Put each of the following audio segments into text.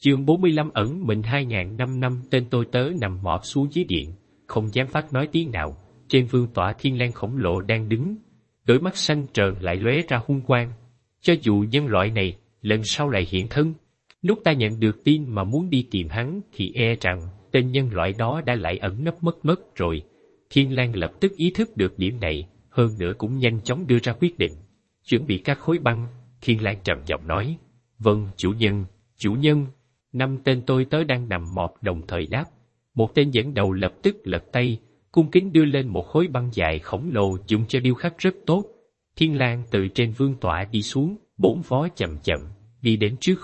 Chương 45 ẩn mình 2005 năm. Tên tôi tớ nằm mọp xuống dưới điện, không dám phát nói tiếng nào. Trên vương tọa thiên lang khổng lồ đang đứng, đôi mắt xanh trợn lại lóe ra hung quang. Cho dù nhân loại này lần sau lại hiện thân, lúc ta nhận được tin mà muốn đi tìm hắn thì e rằng tên nhân loại đó đã lại ẩn nấp mất rồi. Thiên lang lập tức ý thức được điểm này, hơn nữa cũng nhanh chóng đưa ra quyết định. Chuẩn bị các khối băng, Thiên lang trầm giọng nói. Vâng, chủ nhân, chủ nhân. 5 tên tôi tớ đang nằm mọp đồng thời đáp. Một tên dẫn đầu lập tức lật tay, cung kính đưa lên một khối băng dài khổng lồ dùng cho điêu khắc rất tốt. Thiên lang từ trên vương tọa đi xuống, bốn vó chậm chậm, đi đến trước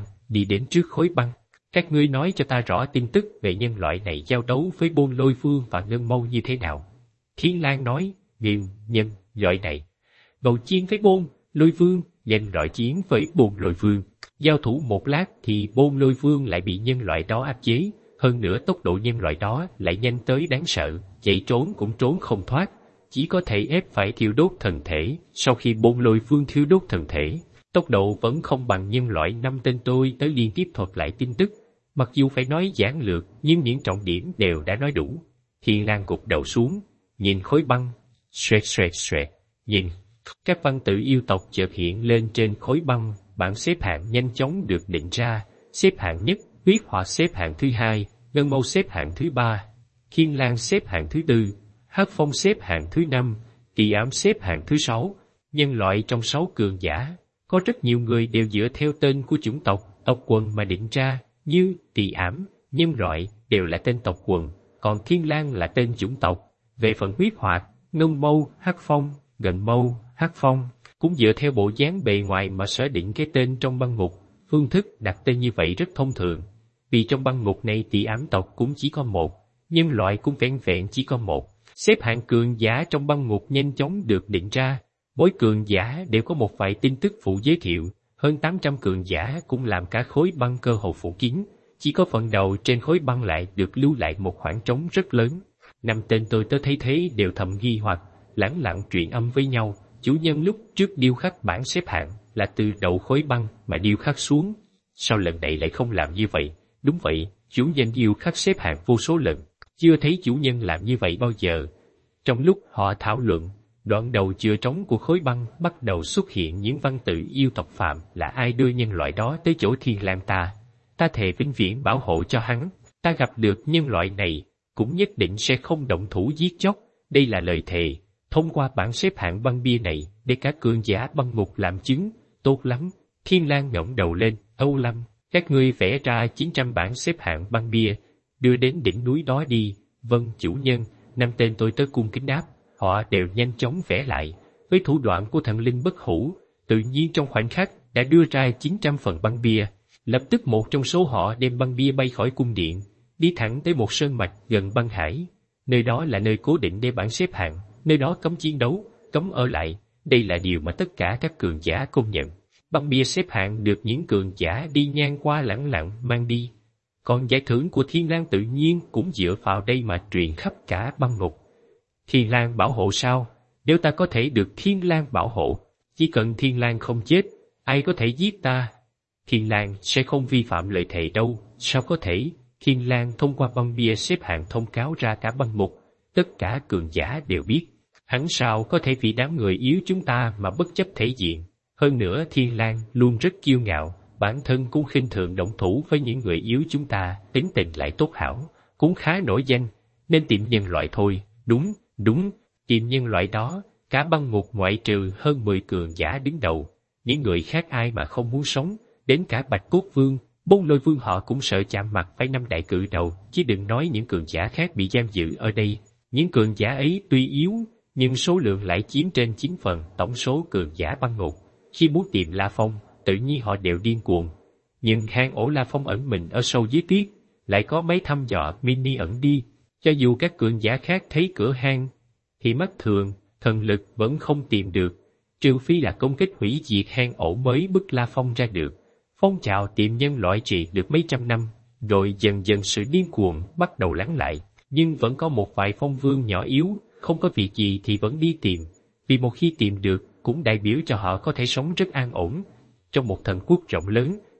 khối băng. Các ngươi nói cho ta rõ tin tức về nhân loại này giao đấu với Bôn Lôi Vương và Ngân Mâu như thế nào. Thiên lang nói, nhân loại này bầu chiến với Bôn Lôi Vương, danh loại chiến với Bôn Lôi Vương. Giao thủ một lát thì Bôn Lôi Vương lại bị nhân loại đó áp chế, hơn nữa tốc độ nhân loại đó lại nhanh tới đáng sợ, chạy trốn cũng trốn không thoát, chỉ có thể ép phải thiêu đốt thần thể. Sau khi Bôn Lôi Vương thiêu đốt thần thể, tốc độ vẫn không bằng nhân loại. 5 tên tôi tới liên tiếp thuật lại tin tức, mặc dù phải nói giản lược nhưng những trọng điểm đều đã nói đủ. Thiên lang gục đầu xuống, nhìn khối băng, xoẹt, nhìn. Các văn tự yêu tộc chợt hiện lên trên khối băng, bảng xếp hạng nhanh chóng được định ra, xếp hạng nhất, huyết hỏa xếp hạng thứ 2, Ngân Mâu xếp hạng thứ 3, Thiên lang xếp hạng thứ 4, Hắc Phong xếp hạng thứ 5, Kỳ Ám xếp hạng thứ 6. Nhân loại trong 6 cường giả, có rất nhiều người đều dựa theo tên của chủng tộc, tộc quần mà định ra, như Kỳ Ám, nhân loại đều là tên tộc quần, còn Thiên lang là tên chủng tộc. Về phần huyết hỏa, Ngân Mâu, Hắc Phong, Ngân Mâu, Hắc Phong cũng dựa theo bộ dáng bề ngoài mà sở định cái tên trong băng ngục. Phương thức đặt tên như vậy rất thông thường, vì trong băng ngục này Tỳ ám tộc cũng chỉ có một, nhân loại cũng vẹn chỉ có một. Xếp hạng cường giả trong băng ngục nhanh chóng được định ra, mỗi cường giả đều có một vài tin tức phụ giới thiệu, hơn 800 cường giả cũng làm cả khối băng cơ hồ phủ kín, chỉ có phần đầu trên khối băng lại được lưu lại một khoảng trống rất lớn. 5 tên tôi tớ thấy thế đều thầm nghi hoặc, lẳng lặng truyền âm với nhau. Chủ nhân lúc trước điêu khắc bảng xếp hạng là từ đầu khối băng mà điêu khắc xuống, sao lần này lại không làm như vậy? Đúng vậy, chủ nhân điêu khắc xếp hạng vô số lần, chưa thấy chủ nhân làm như vậy bao giờ. Trong lúc họ thảo luận, đoạn đầu chừa trống của khối băng bắt đầu xuất hiện những văn tự yêu tộc phạm. Là ai đưa nhân loại đó tới chỗ Thiên lang ta? Ta thề vĩnh viễn bảo hộ cho hắn. Ta gặp được nhân loại này cũng nhất định sẽ không động thủ giết chóc. Đây là lời thề. Thông qua bảng xếp hạng băng bia này để cả cường giả băng ngục làm chứng. Tốt lắm. Thiên lang ngẩng đầu lên. Âu Lâm, các ngươi vẽ ra 900 bảng xếp hạng băng bia, đưa đến đỉnh núi đó đi. Vâng, chủ nhân. 5 tên tôi tớ cung kính đáp. Họ đều nhanh chóng vẽ lại. Với thủ đoạn của thần linh bất hủ, tự nhiên trong khoảnh khắc đã đưa ra 900 phần băng bia. Lập tức một trong số họ đem băng bia bay khỏi cung điện, đi thẳng tới một sơn mạch gần băng hải. Nơi đó là nơi cố định để bảng xếp hạng, nơi đó cấm chiến đấu, cấm ở lại. Đây là điều mà tất cả các cường giả công nhận. Băng bia xếp hạng được những cường giả đi ngang qua lẳng lặng mang đi. Còn giải thưởng của Thiên lang tự nhiên cũng dựa vào đây mà truyền khắp cả băng ngục. Thiên lang bảo hộ sao? Nếu ta có thể được Thiên lang bảo hộ, chỉ cần Thiên lang không chết, ai có thể giết ta? Thiên lang sẽ không vi phạm lời thề đâu. Sao có thể? Thiên lang thông qua băng bia xếp hạng thông cáo ra cả băng ngục, tất cả cường giả đều biết. Hắn sao có thể vì đám người yếu chúng ta mà bất chấp thể diện? Hơn nữa Thiên lang luôn rất kiêu ngạo, bản thân cũng khinh thường động thủ với những người yếu chúng ta, tính tình lại tốt hảo, cũng khá nổi danh, nên tìm nhân loại thôi. Đúng, tìm nhân loại đó. Cả băng ngục ngoại trừ hơn 10 cường giả đứng đầu, những người khác ai mà không muốn sống, đến cả Bạch Cốt Vương, Bôn Lôi Vương họ cũng sợ chạm mặt phải 5 đại cự đầu, chứ đừng nói những cường giả khác bị giam giữ ở đây. Những cường giả ấy tuy yếu, nhưng số lượng lại chiếm trên 9 phần tổng số cường giả băng ngục. Khi muốn tìm La Phong, tự nhiên họ đều điên cuồng. Nhưng hang ổ La Phong ẩn mình ở sâu dưới tuyết, lại có mấy thăm dò mini ẩn đi. Cho dù các cường giả khác thấy cửa hang, thì mắt thường, thần lực vẫn không tìm được, trừ phi là công kích hủy diệt hang ổ mới bức La Phong ra được. Phong trào tìm nhân loại trị được mấy trăm năm, rồi dần dần sự điên cuồng bắt đầu lắng lại. Nhưng vẫn có một vài phong vương nhỏ yếu, không có việc gì thì vẫn đi tìm, vì một khi tìm được cũng đại biểu cho họ có thể sống rất an ổn. Trong một thần quốc rộng lớn,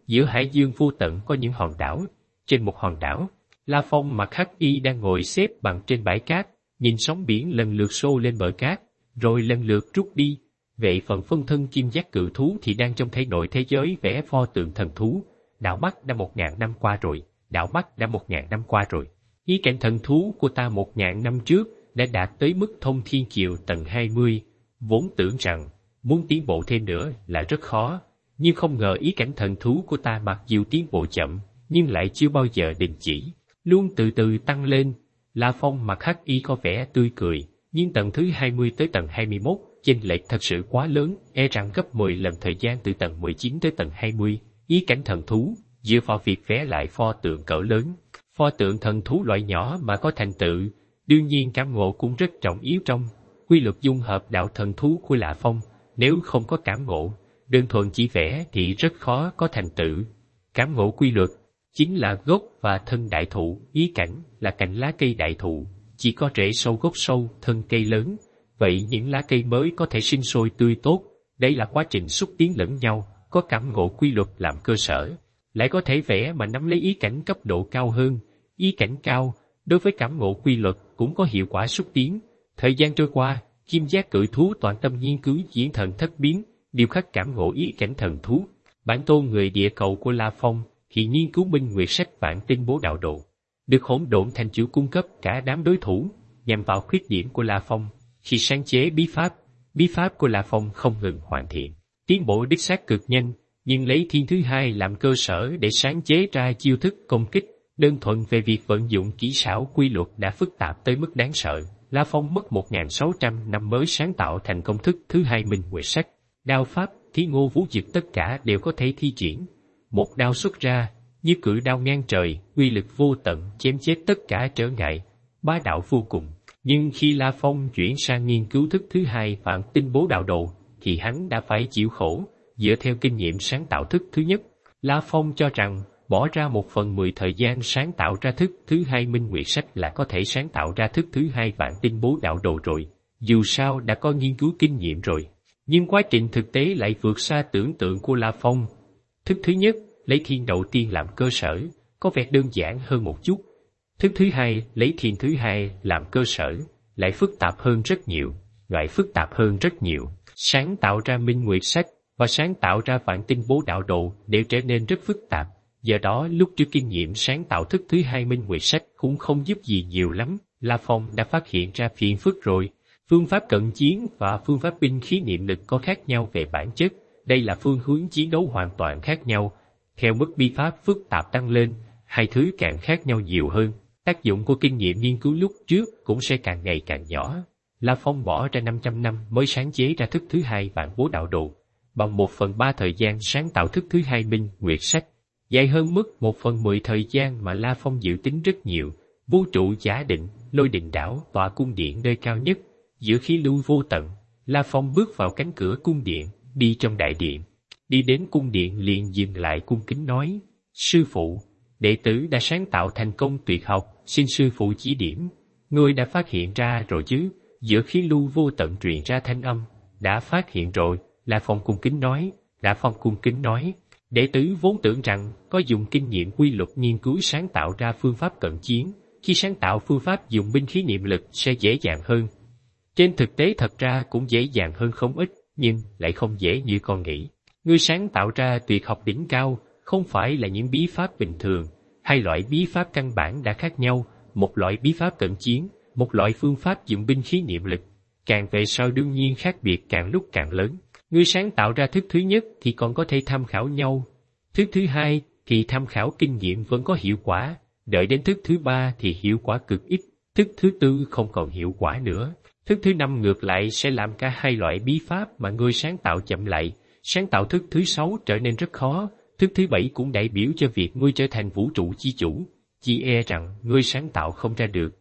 Giữa hải dương vô tận có những hòn đảo. Trên một hòn đảo, La Phong mặc hắc y đang ngồi xếp bằng trên bãi cát, nhìn sóng biển lần lượt xô lên bờ cát, rồi lần lượt rút đi. Về phần phân thân kim giác cự thú thì đang trong thể nội thế giới vẽ pho tượng thần thú. Đảo mắt đã 1000 năm qua rồi, đảo mắt đã 1000 năm qua rồi. Ý cảnh thần thú của ta 1000 năm trước đã đạt tới mức thông thiên kiều tầng 20, vốn tưởng rằng muốn tiến bộ thêm nữa là rất khó, nhưng không ngờ ý cảnh thần thú của ta mặc dù tiến bộ chậm, nhưng lại chưa bao giờ đình chỉ, luôn từ từ tăng lên. La Phong mặc hắc y có vẻ tươi cười, nhưng tầng thứ 20 tới tầng 21, chênh lệch thật sự quá lớn, e rằng gấp 10 lần thời gian từ tầng 19 tới tầng 20. Ý cảnh thần thú, dựa vào việc vẽ lại pho tượng cỡ lớn, pho tượng thần thú loại nhỏ mà có thành tựu, đương nhiên cảm ngộ cũng rất trọng yếu trong quy luật dung hợp đạo thần thú của La Phong. Nếu không có cảm ngộ, đơn thuần chỉ vẽ thì rất khó có thành tựu. Cảm ngộ quy luật chính là gốc và thân đại thụ, ý cảnh là cành lá cây đại thụ, chỉ có rễ sâu gốc sâu, thân cây lớn. Vậy những lá cây mới có thể sinh sôi tươi tốt, đây là quá trình xúc tiến lẫn nhau, có cảm ngộ quy luật làm cơ sở, lại có thể vẽ mà nắm lấy ý cảnh cấp độ cao hơn. Ý cảnh cao, đối với cảm ngộ quy luật cũng có hiệu quả xúc tiến. Thời gian trôi qua, kim giác cự thú toàn tâm nghiên cứu diễn thần thất biến, điều khắc cảm ngộ ý cảnh thần thú. Bản tôn người địa cầu của La Phong thì nghiên cứu minh nguyệt sách vạn tinh bố đạo đồ, được hỗn độn thành chủ cung cấp cả đám đối thủ, nhằm vào khuyết điểm của La Phong. Khi sáng chế bí pháp của La Phong không ngừng hoàn thiện, tiến bộ đích xác cực nhanh, nhưng lấy thiên thứ hai làm cơ sở để sáng chế ra chiêu thức công kích. Đơn thuần về việc vận dụng kỹ xảo quy luật đã phức tạp tới mức đáng sợ. La Phong mất 1600 năm mới sáng tạo thành công thức thứ hai minh nguyệt sách. Đao pháp, thí ngô vũ dực tất cả đều có thể thi triển. Một đao xuất ra, như cự đao ngang trời, uy lực vô tận, chém chết tất cả trở ngại, bá đạo vô cùng. Nhưng khi La Phong chuyển sang nghiên cứu thức thứ hai vạn tinh bố đạo đồ, thì hắn đã phải chịu khổ. Dựa theo kinh nghiệm sáng tạo thức thứ nhất, La Phong cho rằng bỏ ra 1/10 thời gian sáng tạo ra thức thứ hai minh nguyệt sách là có thể sáng tạo ra thức thứ hai vạn tinh bố đạo đồ rồi. Dù sao đã có nghiên cứu kinh nghiệm rồi, nhưng quá trình thực tế lại vượt xa tưởng tượng của La Phong. Thức thứ nhất, lấy thiên đầu tiên làm cơ sở, có vẻ đơn giản hơn một chút. Thức thứ hai, lấy thiên thứ hai làm cơ sở, lại phức tạp hơn rất nhiều, loại phức tạp hơn rất nhiều. Sáng tạo ra minh nguyệt sách và sáng tạo ra vạn tinh bố đạo đồ đều trở nên rất phức tạp. Do đó lúc trước kinh nghiệm sáng tạo thức thứ hai minh nguyệt sách cũng không giúp gì nhiều lắm. La Phong đã phát hiện ra phiền phức rồi. Phương pháp cận chiến và phương pháp binh khí niệm lực có khác nhau về bản chất. Đây là phương hướng chiến đấu hoàn toàn khác nhau. Theo mức bi pháp phức tạp tăng lên, hai thứ càng khác nhau nhiều hơn. Tác dụng của kinh nghiệm nghiên cứu lúc trước cũng sẽ càng ngày càng nhỏ. La Phong bỏ ra 500 năm mới sáng chế ra thức thứ hai vạn bố đạo đồ, bằng 1/3 thời gian sáng tạo thức thứ hai minh nguyệt sách. Dài hơn mức 1/10 thời gian mà La Phong dự tính rất nhiều. Vũ trụ giả định, lôi đình đảo, tọa cung điện nơi cao nhất, giữa khí lưu vô tận. La Phong bước vào cánh cửa cung điện, đi trong đại điện. Đi đến cung điện liền dừng lại cung kính nói: Sư phụ, đệ tử đã sáng tạo thành công tuyệt học, xin sư phụ chỉ điểm. Ngươi đã phát hiện ra rồi chứ? Giữa khí lưu vô tận truyền ra thanh âm. Đã phát hiện rồi, La Phong cung kính nói. La Phong cung kính nói. Đệ tử vốn tưởng rằng có dùng kinh nghiệm quy luật nghiên cứu sáng tạo ra phương pháp cận chiến, khi sáng tạo phương pháp dùng binh khí niệm lực sẽ dễ dàng hơn. Trên thực tế thật ra cũng dễ dàng hơn không ít, nhưng lại không dễ như con nghĩ. Ngươi sáng tạo ra tuyệt học đỉnh cao, không phải là những bí pháp bình thường. Hai loại bí pháp căn bản đã khác nhau, một loại bí pháp cận chiến, một loại phương pháp dùng binh khí niệm lực. Càng về sau đương nhiên khác biệt càng lúc càng lớn. Ngươi sáng tạo ra thức thứ nhất thì còn có thể tham khảo nhau. Thức thứ hai thì tham khảo kinh nghiệm vẫn có hiệu quả. Đợi đến thức thứ ba thì hiệu quả cực ít. Thức thứ tư không còn hiệu quả nữa. Thức thứ năm ngược lại sẽ làm cả hai loại bí pháp mà ngươi sáng tạo chậm lại. Sáng tạo thức thứ sáu trở nên rất khó. Thức thứ bảy cũng đại biểu cho việc ngươi trở thành vũ trụ chi chủ. Chỉ e rằng ngươi sáng tạo không ra được.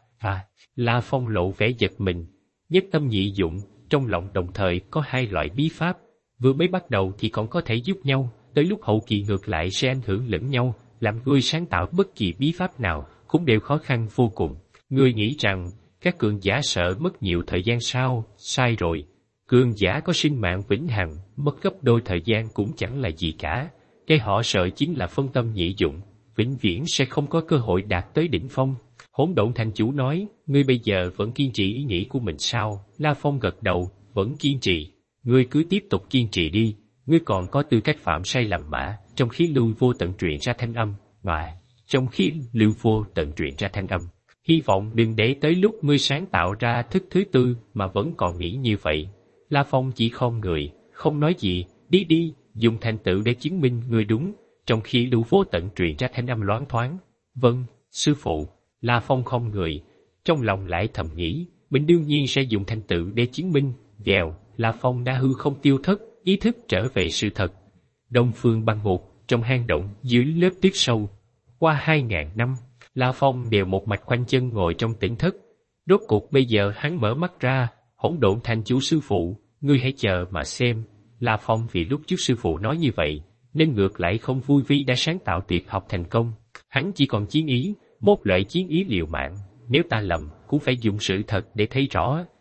La Phong lộ vẻ giật mình. Nhất tâm nhị dụng, trong lòng đồng thời có hai loại bí pháp. Vừa mới bắt đầu thì còn có thể giúp nhau, tới lúc hậu kỳ ngược lại sẽ ảnh hưởng lẫn nhau, làm ngươi sáng tạo bất kỳ bí pháp nào cũng đều khó khăn vô cùng. Ngươi nghĩ rằng các cường giả sợ mất nhiều thời gian sao? Sai rồi. Cường giả có sinh mạng vĩnh hằng, mất gấp đôi thời gian cũng chẳng là gì cả. Cái họ sợ chính là phân tâm nhị dụng, vĩnh viễn sẽ không có cơ hội đạt tới đỉnh phong. Hỗn độn thành chủ nói, ngươi bây giờ vẫn kiên trì ý nghĩ của mình sao? La Phong gật đầu, vẫn kiên trì. Ngươi cứ tiếp tục kiên trì đi, ngươi còn có tư cách phạm sai lầm mà. Trong khí lưu vô tận truyền ra thanh âm, trong khí lưu vô tận truyền ra thanh âm. Hy vọng đừng để tới lúc ngươi sáng tạo ra thức thứ tư mà vẫn còn nghĩ như vậy. La Phong chỉ khom người, không nói gì, đi, dùng thành tựu để chứng minh ngươi đúng. Trong khi lưu vô tận truyền ra thanh âm loáng thoáng. Vâng, sư phụ. La Phong không người, trong lòng lại thầm nghĩ, mình đương nhiên sẽ dùng thành tựu để chứng minh. Vèo, La Phong đã hư không tiêu thất, ý thức trở về sự thật. Đông Phương Băng Ngục, trong hang động dưới lớp tuyết sâu. Qua 2000 năm, La Phong đều một mạch khoanh chân ngồi trong tỉnh thất. Rốt cuộc bây giờ hắn mở mắt ra, Hỗn độn thành chủ sư phụ, ngươi hãy chờ mà xem. La Phong vì lúc trước sư phụ nói như vậy, nên ngược lại không vui vì đã sáng tạo tuyệt học thành công. Hắn chỉ còn chiến ý, một loại chiến ý liều mạng, nếu ta lầm, cũng phải dùng sự thật để thấy rõ.